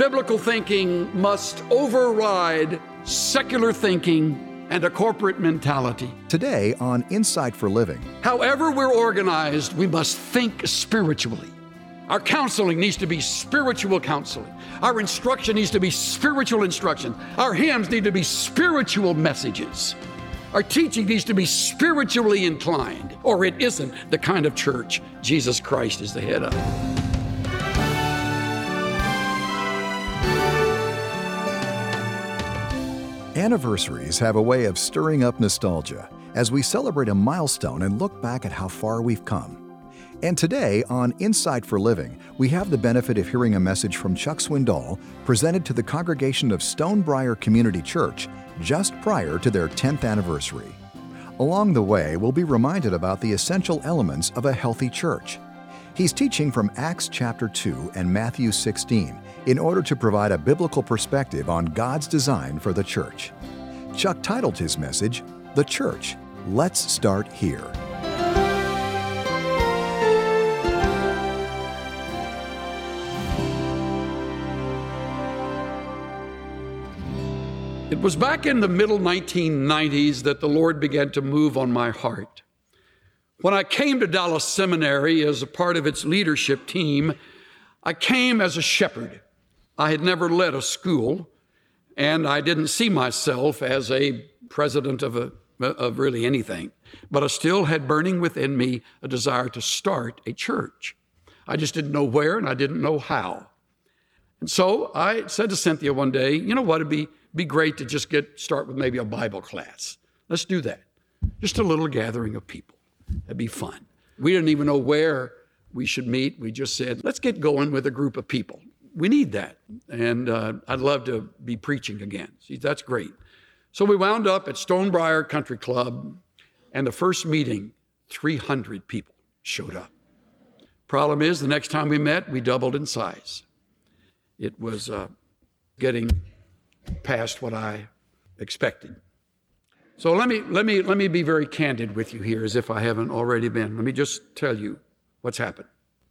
Biblical thinking must override secular thinking and a corporate mentality. Today on Insight for Living. However we're organized, we must think spiritually. Our counseling needs to be spiritual counseling. Our instruction needs to be spiritual instruction. Our hymns need to be spiritual messages. Our teaching needs to be spiritually inclined, or it isn't the kind of church Jesus Christ is the head of. Anniversaries have a way of stirring up nostalgia as we celebrate a milestone and look back at how far we've come. And today on Insight for Living, we have the benefit of hearing a message from Chuck Swindoll presented to the congregation of Stonebriar Community Church just prior to their 10th anniversary. Along the way, we'll be reminded about the essential elements of a healthy church. He's teaching from Acts chapter 2 and Matthew 16 in order to provide a biblical perspective on God's design for the church. Chuck titled his message, The Church. Let's start here. It was back in the middle 1990s that the Lord began to move on my heart. When I came to Dallas Seminary as a part of its leadership team, I came as a shepherd. I had never led a school, and I didn't see myself as a president of really anything. But I still had burning within me a desire to start a church. I just didn't know where, and I didn't know how. And so I said to Cynthia one day, you know what, it'd be great to just start with maybe a Bible class. Let's do that. Just a little gathering of people. That'd be fun. We didn't even know where we should meet. We just said, let's get going with a group of people. We need that. And I'd love to be preaching again. See, that's great. So we wound up at Stonebriar Country Club, and the first meeting, 300 people showed up. Problem is, the next time we met, we doubled in size. It was getting past what I expected. So let me be very candid with you here, as if I haven't already been. Let me just tell you what's happened.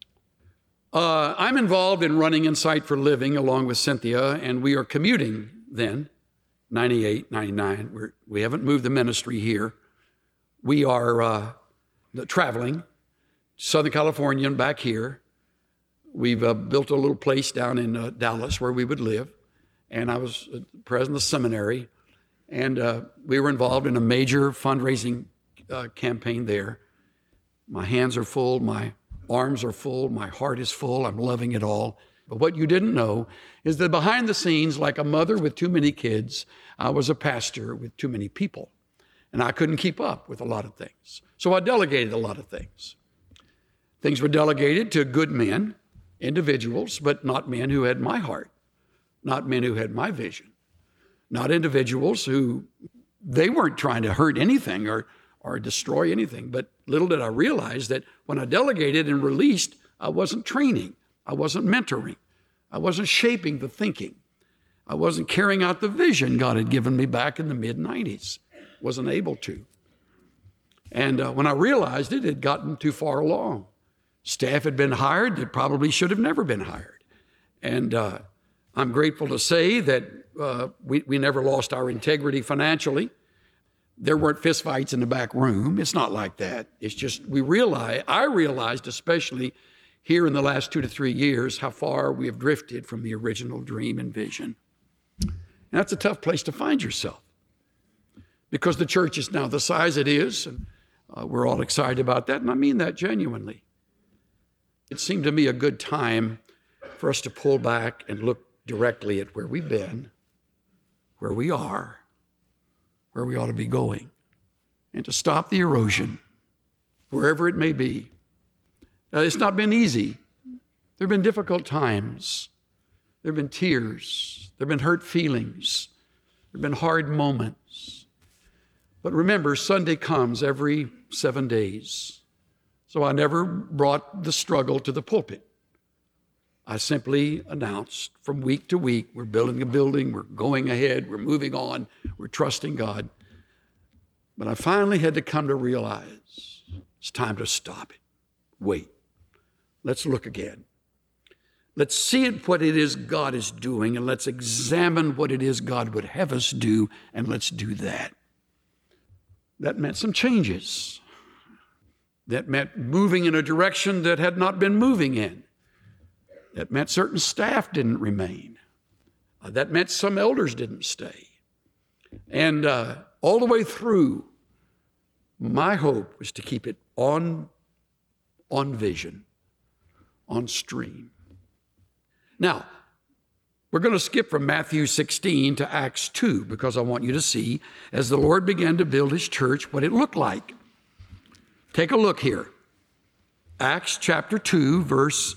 I'm involved in running Insight for Living along with Cynthia, and we are commuting then, 98, 99. We haven't moved the ministry here. We are traveling, Southern California and back here. We've built a little place down in Dallas where we would live, and I was president of the seminary, and we were involved in a major fundraising campaign there. My hands are full, my arms are full, my heart is full, I'm loving it all. But what you didn't know is that behind the scenes, like a mother with too many kids, I was a pastor with too many people. And I couldn't keep up with a lot of things. So I delegated a lot of things. Things were delegated to good men, individuals, but not men who had my heart, not men who had my vision, not individuals who, they weren't trying to hurt anything or destroy anything. But little did I realize that when I delegated and released, I wasn't training, I wasn't mentoring, I wasn't shaping the thinking, I wasn't carrying out the vision God had given me back in the mid-90s. Wasn't able to. And when I realized it had gotten too far along. Staff had been hired that probably should have never been hired. And I'm grateful to say that we never lost our integrity financially. There weren't fistfights in the back room. It's not like that. It's just I realized, especially here in the last 2 to 3 years, how far we have drifted from the original dream and vision. And that's a tough place to find yourself, because the church is now the size it is, and we're all excited about that, and I mean that genuinely. It seemed to me a good time for us to pull back and look directly at where we've been, where we are, where we ought to be going, and to stop the erosion, wherever it may be. It's not been easy. There have been difficult times. There have been tears. There have been hurt feelings. There have been hard moments. But remember, Sunday comes every 7 days. So I never brought the struggle to the pulpit. I simply announced from week to week, we're building a building, we're going ahead, we're moving on, we're trusting God. But I finally had to come to realize it's time to stop it. Wait. Let's look again. Let's see what it is God is doing, and let's examine what it is God would have us do, and let's do that. That meant some changes. That meant moving in a direction that had not been moving in. That meant certain staff didn't remain. That meant some elders didn't stay. And all the way through, my hope was to keep it on vision, on stream. Now, we're going to skip from Matthew 16 to Acts 2 because I want you to see, as the Lord began to build his church, what it looked like. Take a look here. Acts chapter 2, verse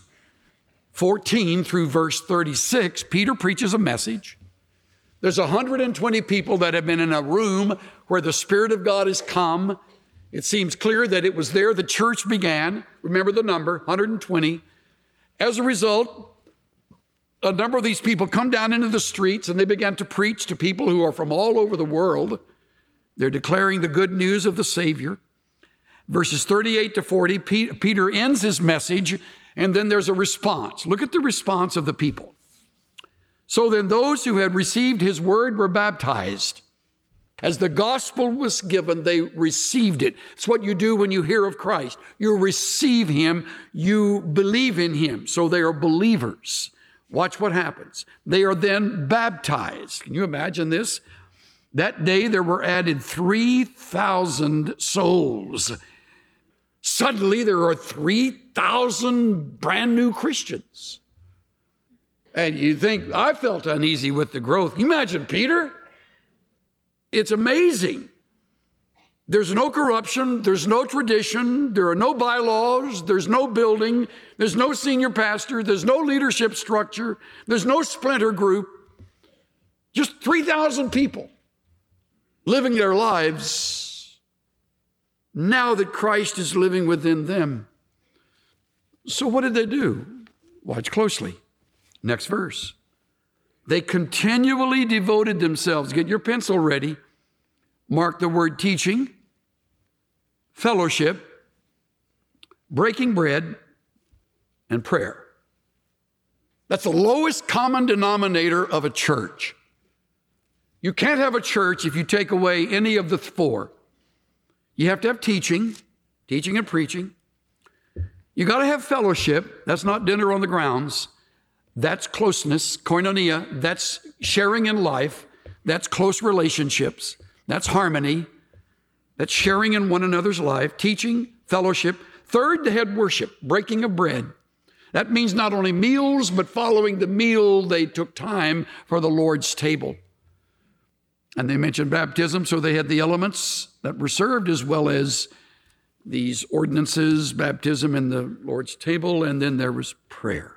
14 through verse 36, Peter preaches a message. There's 120 people that have been in a room where the Spirit of God has come. It seems clear that it was there the church began. Remember the number, 120. As a result, a number of these people come down into the streets and they began to preach to people who are from all over the world. They're declaring the good news of the Savior. Verses 38 to 40, Peter ends his message, and then there's a response. Look at the response of the people. So then those who had received his word were baptized. As the gospel was given, they received it. It's what you do when you hear of Christ. You receive him, you believe in him. So they are believers. Watch what happens. They are then baptized. Can you imagine this? That day there were added 3,000 souls. Suddenly there are 3,000 brand new Christians. And you think, I felt uneasy with the growth. Can you imagine Peter? It's amazing. There's no corruption, there's no tradition, there are no bylaws, there's no building, there's no senior pastor, there's no leadership structure, there's no splinter group. Just 3,000 people living their lives now that Christ is living within them. So what did they do? Watch closely. Next verse. They continually devoted themselves. Get your pencil ready. Mark the word teaching, fellowship, breaking bread, and prayer. That's the lowest common denominator of a church. You can't have a church if you take away any of the four. You have to have teaching and preaching. You got to have fellowship. That's not dinner on the grounds. That's closeness, koinonia. That's sharing in life. That's close relationships. That's harmony. That's sharing in one another's life. Teaching, fellowship. Third, they had worship, breaking of bread. That means not only meals, but following the meal, they took time for the Lord's table. And they mentioned baptism, so they had the elements that were served as well as these ordinances, baptism and the Lord's table, and then there was prayer.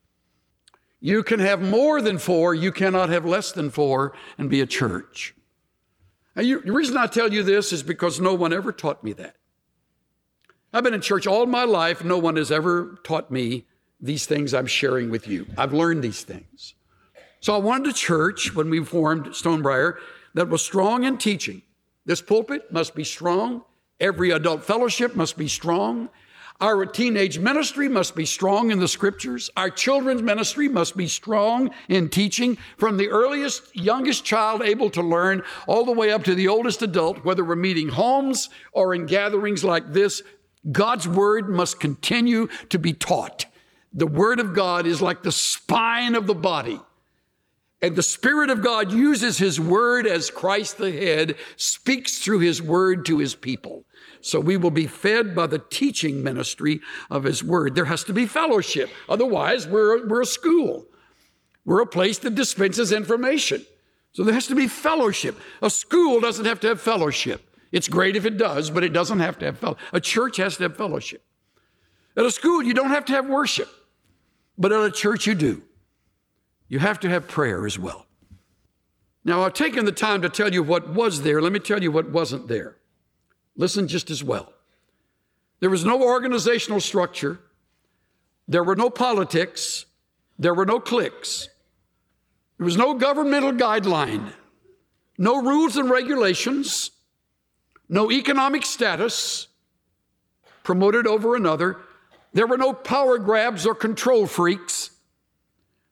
You can have more than four, you cannot have less than four and be a church. And the reason I tell you this is because no one ever taught me that. I've been in church all my life. No one has ever taught me these things I'm sharing with you. I've learned these things. So I wanted a church, when we formed Stonebriar, that was strong in teaching. This pulpit must be strong. Every adult fellowship must be strong. Our teenage ministry must be strong in the scriptures. Our children's ministry must be strong in teaching, from the earliest, youngest child able to learn all the way up to the oldest adult, whether we're meeting homes or in gatherings like this. God's word must continue to be taught. The word of God is like the spine of the body. And the Spirit of God uses his word as Christ the head speaks through his word to his people. So we will be fed by the teaching ministry of his word. There has to be fellowship. Otherwise, we're a school. We're a place that dispenses information. So there has to be fellowship. A school doesn't have to have fellowship. It's great if it does, but it doesn't have to have fellowship. A church has to have fellowship. At a school, you don't have to have worship, but at a church, you do. You have to have prayer as well. Now, I've taken the time to tell you what was there. Let me tell you what wasn't there. Listen just as well. There was no organizational structure. There were no politics. There were no cliques. There was no governmental guideline. No rules and regulations. No economic status promoted over another. There were no power grabs or control freaks.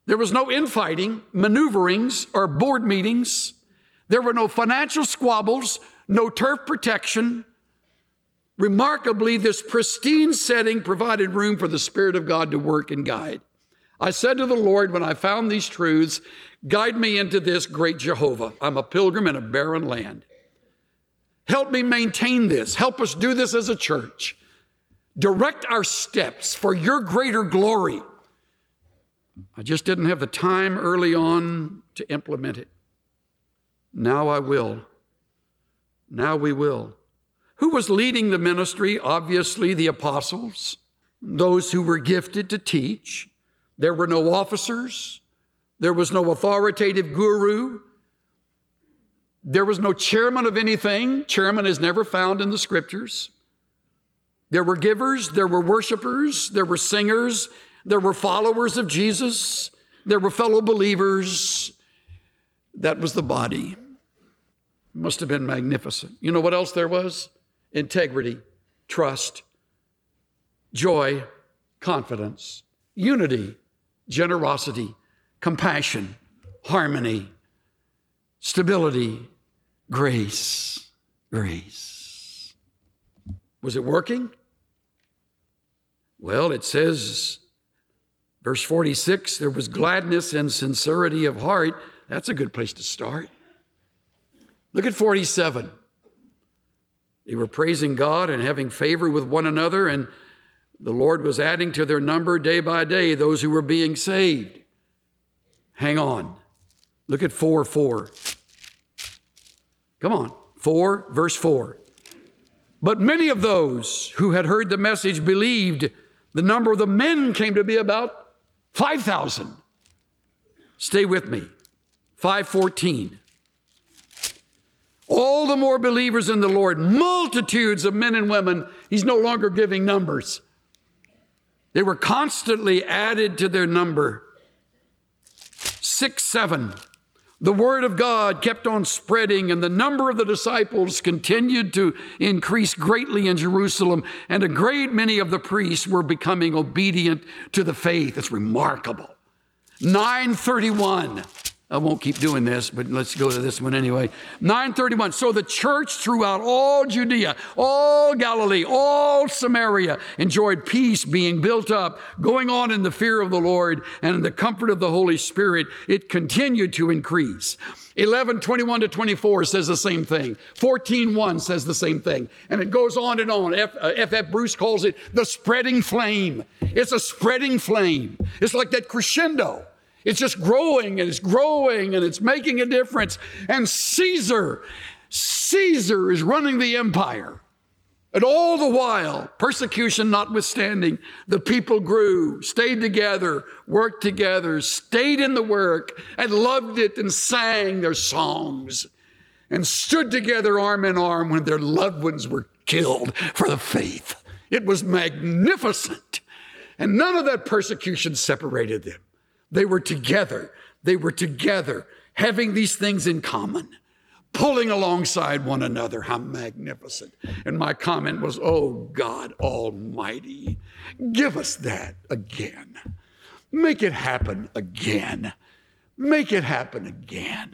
There was no infighting, maneuverings, or board meetings. There were no financial squabbles, no turf protection. Remarkably, this pristine setting provided room for the Spirit of God to work and guide. I said to the Lord when I found these truths, guide me into this great Jehovah. I'm a pilgrim in a barren land. Help me maintain this. Help us do this as a church. Direct our steps for your greater glory. I just didn't have the time early on to implement it. Now I will. Now we will. Who was leading the ministry? Obviously, the apostles, those who were gifted to teach. There were no officers. There was no authoritative guru. There was no chairman of anything. Chairman is never found in the scriptures. There were givers. There were worshipers. There were singers. There were followers of Jesus. There were fellow believers. That was the body. Must have been magnificent. You know what else there was? Integrity, trust, joy, confidence, unity, generosity, compassion, harmony, stability, grace. Was it working? Well, it says, verse 46, there was gladness and sincerity of heart. That's a good place to start. Look at 47. They were praising God and having favor with one another, and the Lord was adding to their number day by day those who were being saved. Hang on. Look at 4:4. Come on. 4, verse 4. But many of those who had heard the message believed. The number of the men came to be about 5,000. Stay with me. 5:14. All the more believers in the Lord, multitudes of men and women. He's no longer giving numbers. They were constantly added to their number. 6, 7. The word of God kept on spreading, and the number of the disciples continued to increase greatly in Jerusalem, and a great many of the priests were becoming obedient to the faith. It's remarkable. 9:31. I won't keep doing this, but let's go to this one anyway. 9:31. So the church throughout all Judea, all Galilee, all Samaria enjoyed peace, being built up, going on in the fear of the Lord and in the comfort of the Holy Spirit. It continued to increase. 11:21-24 says the same thing. 14:1 says the same thing. And it goes on and on. F.F. Bruce calls it the spreading flame. It's a spreading flame. It's like that crescendo. It's just growing and it's making a difference. And Caesar is running the empire. And all the while, persecution notwithstanding, the people grew, stayed together, worked together, stayed in the work, and loved it and sang their songs and stood together arm in arm when their loved ones were killed for the faith. It was magnificent. And none of that persecution separated them. They were together. They were together, having these things in common, pulling alongside one another. How magnificent. And my comment was, oh, God Almighty, give us that again. Make it happen again. Make it happen again.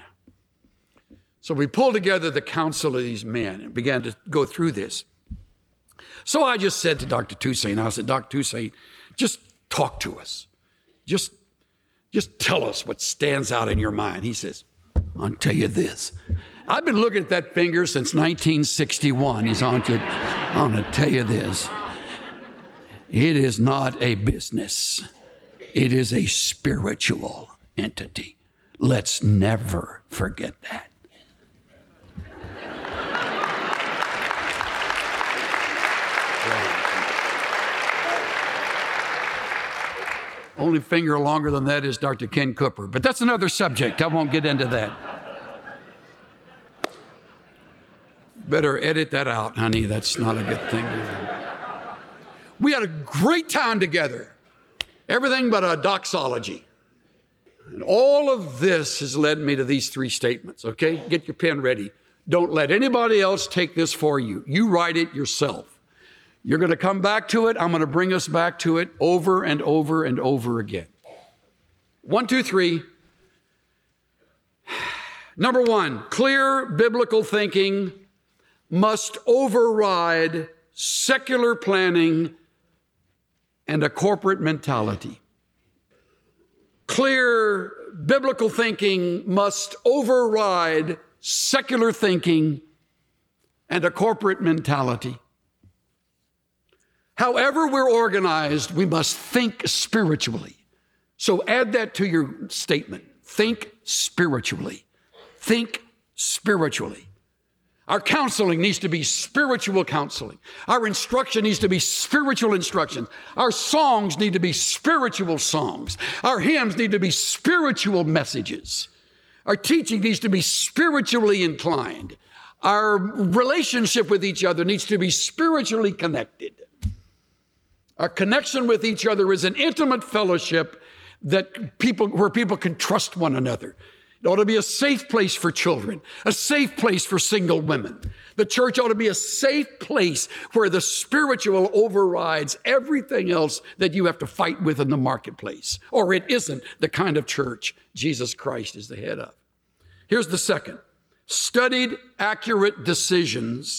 So we pulled together the council of these men and began to go through this. So I just said to Dr. Toussaint, I said, Dr. Toussaint, just talk to us. Just tell us what stands out in your mind. He says, I'll tell you this. I've been looking at that finger since 1961. He's on to, I'm going to tell you this. It is not a business. It is a spiritual entity. Let's never forget that. Only finger longer than that is Dr. Ken Cooper, but that's another subject. I won't get into that. Better edit that out, honey. That's not a good thing. We had a great time together. Everything but a doxology. And all of this has led me to these 3 statements, okay? Get your pen ready. Don't let anybody else take this for you. You write it yourself. You're going to come back to it. I'm going to bring us back to it over and over and over again. 1, 2, 3. Number one, clear biblical thinking must override secular planning and a corporate mentality. Clear biblical thinking must override secular thinking and a corporate mentality. However we're organized, we must think spiritually. So add that to your statement. Think spiritually. Think spiritually. Our counseling needs to be spiritual counseling. Our instruction needs to be spiritual instruction. Our songs need to be spiritual songs. Our hymns need to be spiritual messages. Our teaching needs to be spiritually inclined. Our relationship with each other needs to be spiritually connected. Our connection with each other is an intimate fellowship where people can trust one another. It ought to be a safe place for children, a safe place for single women. The church ought to be a safe place where the spiritual overrides everything else that you have to fight with in the marketplace, or it isn't the kind of church Jesus Christ is the head of. Here's the second. Studied, accurate decisions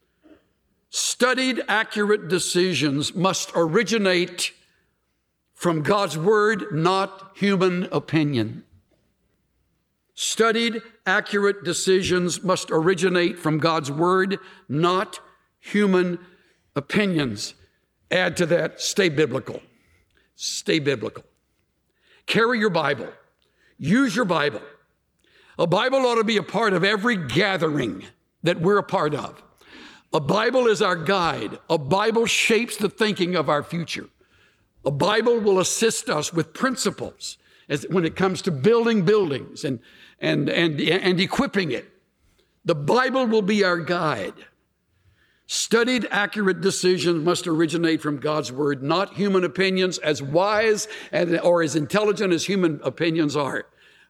must originate from God's word, not human opinion. Studied, accurate decisions must originate from God's word, not human opinions. Add to that, stay biblical. Stay biblical. Carry your Bible. Use your Bible. A Bible ought to be a part of every gathering that we're a part of. A Bible is our guide. A Bible shapes the thinking of our future. A Bible will assist us with principles when it comes to building buildings and equipping it. The Bible will be our guide. Studied, accurate decisions must originate from God's word, not human opinions, as wise or as intelligent as human opinions are.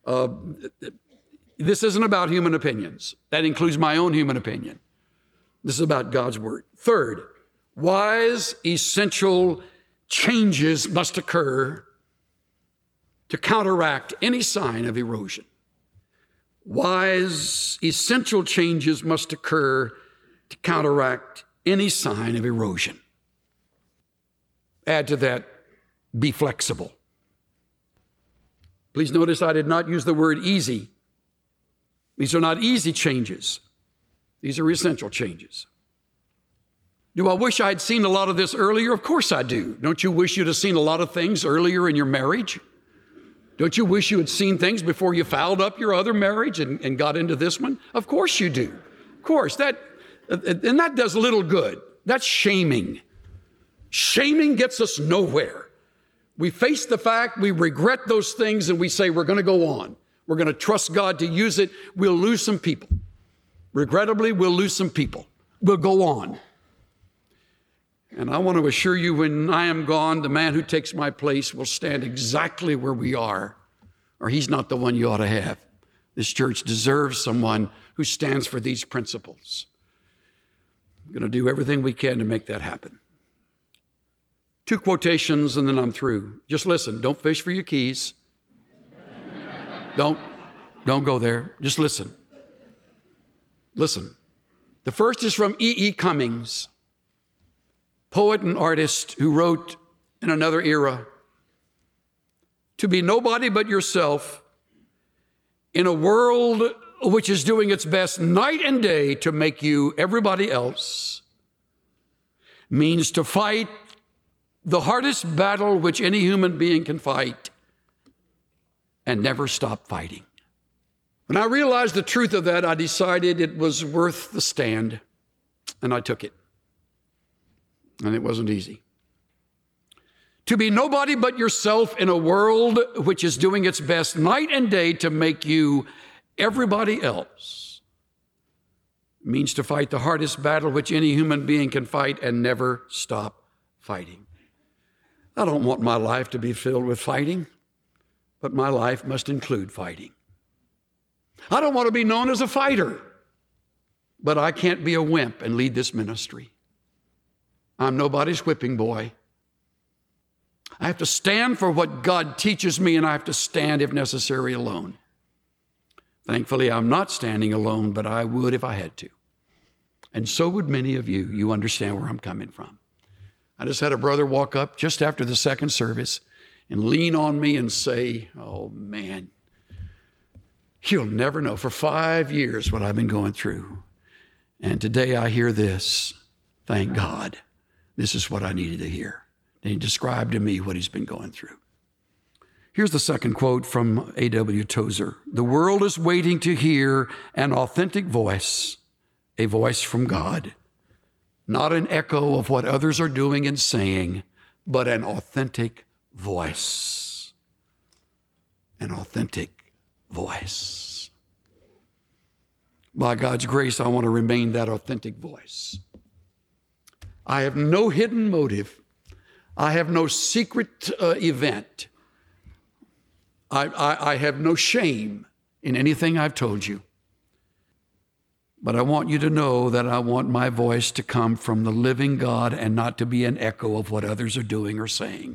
This isn't about human opinions. That includes my own human opinion. This is about God's word. Third, wise, essential changes must occur to counteract any sign of erosion. Wise, essential changes must occur to counteract any sign of erosion. Add to that, be flexible. Please notice I did not use the word easy. These are not easy changes. These are essential changes. Do I wish I had seen a lot of this earlier? Of course I do. Don't you wish you'd have seen a lot of things earlier in your marriage? Don't you wish you had seen things before you fouled up your other marriage and got into this one? Of course you do. Of course. And that does little good. That's shaming. Shaming gets us nowhere. We face the fact, we regret those things, and we say we're going to go on. We're going to trust God to use it. We'll lose some people. Regrettably, we'll lose some people. We'll go on. And I want to assure you, when I am gone, the man who takes my place will stand exactly where we are, or he's not the one you ought to have. This church deserves someone who stands for these principles. We're going to do everything we can to make that happen. 2 quotations and then I'm through. Just listen. Don't fish for your keys. Don't go there. Just listen. Listen. The first is from E.E. Cummings, poet and artist who wrote in another era, "To be nobody but yourself in a world which is doing its best night and day to make you everybody else means to fight the hardest battle which any human being can fight and never stop fighting." When I realized the truth of that, I decided it was worth the stand, and I took it. And it wasn't easy. To be nobody but yourself in a world which is doing its best night and day to make you everybody else means to fight the hardest battle which any human being can fight and never stop fighting. I don't want my life to be filled with fighting, but my life must include fighting. I don't want to be known as a fighter, but I can't be a wimp and lead this ministry. I'm nobody's whipping boy. I have to stand for what God teaches me, and I have to stand, if necessary, alone. Thankfully, I'm not standing alone, but I would if I had to. And so would many of you. You understand where I'm coming from. I just had a brother walk up just after the second service and lean on me and say, oh, man, you'll never know for 5 years what I've been going through. And today I hear this. Thank God. This is what I needed to hear. And he described to me what he's been going through. Here's the second quote from A.W. Tozer. The world is waiting to hear an authentic voice, a voice from God, not an echo of what others are doing and saying, but an authentic voice. An authentic voice. By God's grace, I want to remain that authentic voice. I have no hidden motive. I have no secret event. I have no shame in anything I've told you. But I want you to know that I want my voice to come from the living God and not to be an echo of what others are doing or saying.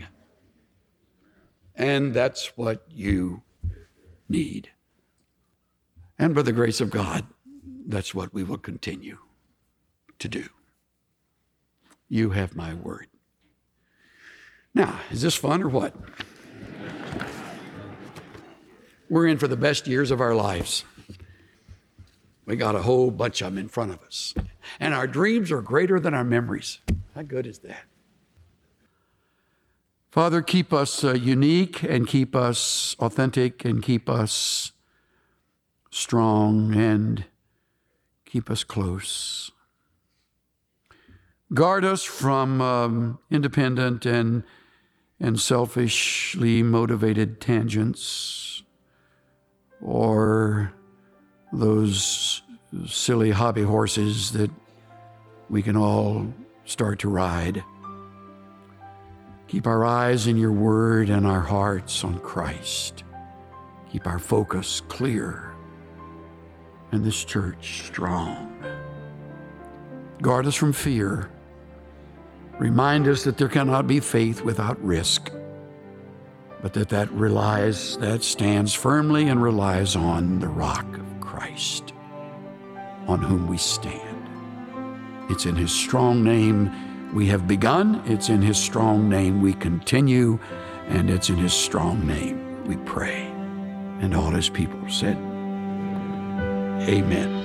And that's what you need. And by the grace of God, that's what we will continue to do. You have my word. Now, is this fun or what? We're in for the best years of our lives. We got a whole bunch of them in front of us. And our dreams are greater than our memories. How good is that? Father, keep us unique and keep us authentic and keep us strong and keep us close. Guard us from independent and selfishly motivated tangents or those silly hobby horses that we can all start to ride. Keep our eyes in your word and our hearts on Christ. Keep our focus clear and this church strong. Guard us from fear. Remind us that there cannot be faith without risk, but that stands firmly and relies on the rock of Christ, on whom we stand. It's in his strong name we have begun, it's in his strong name we continue, and it's in his strong name we pray. And all his people said, Amen.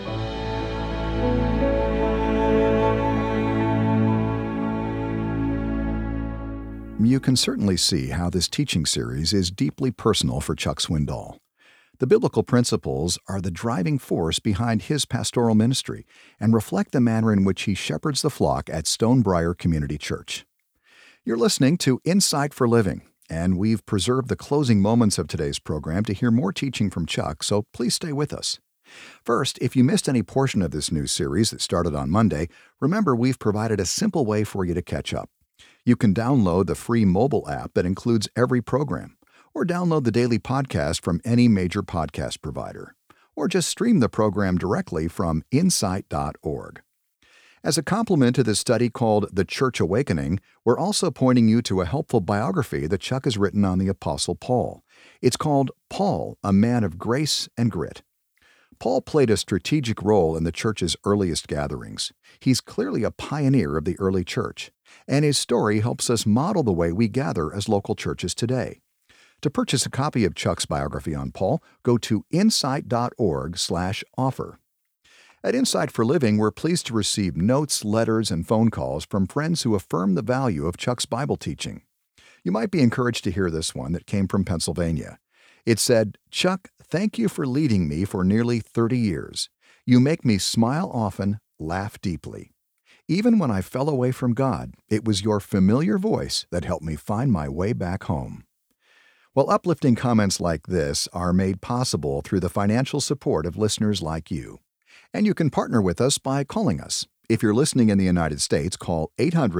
You can certainly see how this teaching series is deeply personal for Chuck Swindoll. The biblical principles are the driving force behind his pastoral ministry and reflect the manner in which he shepherds the flock at Stonebriar Community Church. You're listening to Insight for Living, and we've preserved the closing moments of today's program to hear more teaching from Chuck, so please stay with us. First, if you missed any portion of this new series that started on Monday, remember we've provided a simple way for you to catch up. You can download the free mobile app that includes every program, or download the daily podcast from any major podcast provider, or just stream the program directly from insight.org. As a complement to this study called The Church Awakening, we're also pointing you to a helpful biography that Chuck has written on the Apostle Paul. It's called Paul, a Man of Grace and Grit. Paul played a strategic role in the church's earliest gatherings. He's clearly a pioneer of the early church, and his story helps us model the way we gather as local churches today. To purchase a copy of Chuck's biography on Paul, go to insight.org/offer. At Insight for Living, we're pleased to receive notes, letters, and phone calls from friends who affirm the value of Chuck's Bible teaching. You might be encouraged to hear this one that came from Pennsylvania. It said, "Chuck, thank you for leading me for nearly 30 years. You make me smile often, laugh deeply. Even when I fell away from God, it was your familiar voice that helped me find my way back home." Well, uplifting comments like this are made possible through the financial support of listeners like you. And you can partner with us by calling us. If you're listening in the United States, call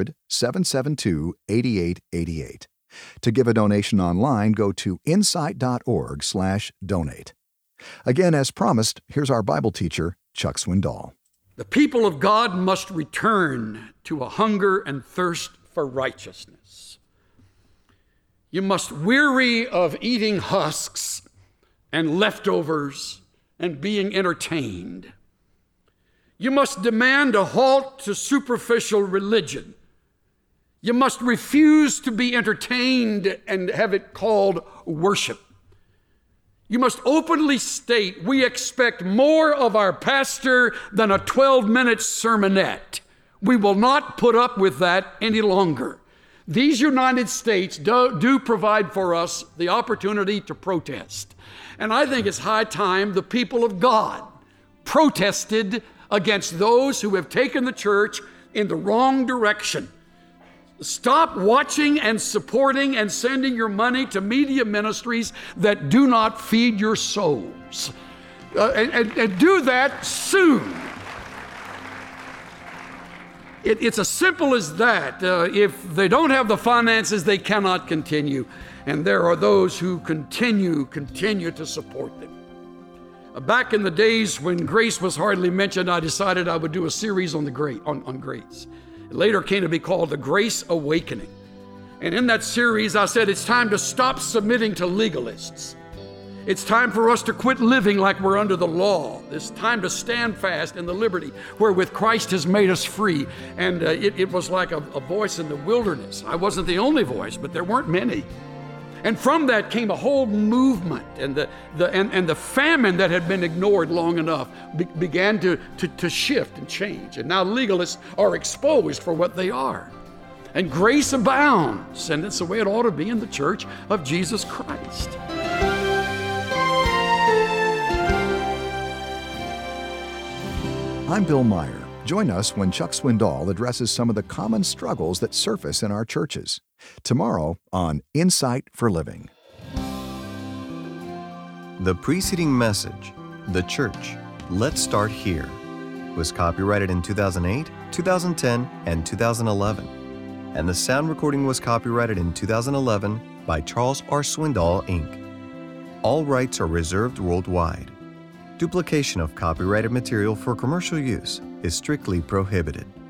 800-772-8888. To give a donation online, go to insight.org/donate. Again, as promised, here's our Bible teacher, Chuck Swindoll. The people of God must return to a hunger and thirst for righteousness. You must weary of eating husks and leftovers and being entertained. You must demand a halt to superficial religion. You must refuse to be entertained and have it called worship. You must openly state, we expect more of our pastor than a 12-minute sermonette. We will not put up with that any longer. These United States do provide for us the opportunity to protest. And I think it's high time the people of God protested against those who have taken the church in the wrong direction. Stop watching and supporting and sending your money to media ministries that do not feed your souls. And do that soon. It's as simple as that. If they don't have the finances, they cannot continue. And there are those who continue to support them. Back in the days when grace was hardly mentioned, I decided I would do a series on grace. It later came to be called The Grace Awakening. And in that series, I said it's time to stop submitting to legalists. It's time for us to quit living like we're under the law. It's time to stand fast in the liberty wherewith Christ has made us free. And it was like a voice in the wilderness. I wasn't the only voice, but there weren't many. And from that came a whole movement, and the famine that had been ignored long enough began to shift and change. And now legalists are exposed for what they are. And grace abounds, and it's the way it ought to be in the church of Jesus Christ. I'm Bill Meyer. Join us when Chuck Swindoll addresses some of the common struggles that surface in our churches. Tomorrow on Insight for Living. The preceding message, The Church, Let's Start Here, was copyrighted in 2008, 2010, and 2011. And the sound recording was copyrighted in 2011 by Charles R. Swindoll, Inc. All rights are reserved worldwide. Duplication of copyrighted material for commercial use is strictly prohibited.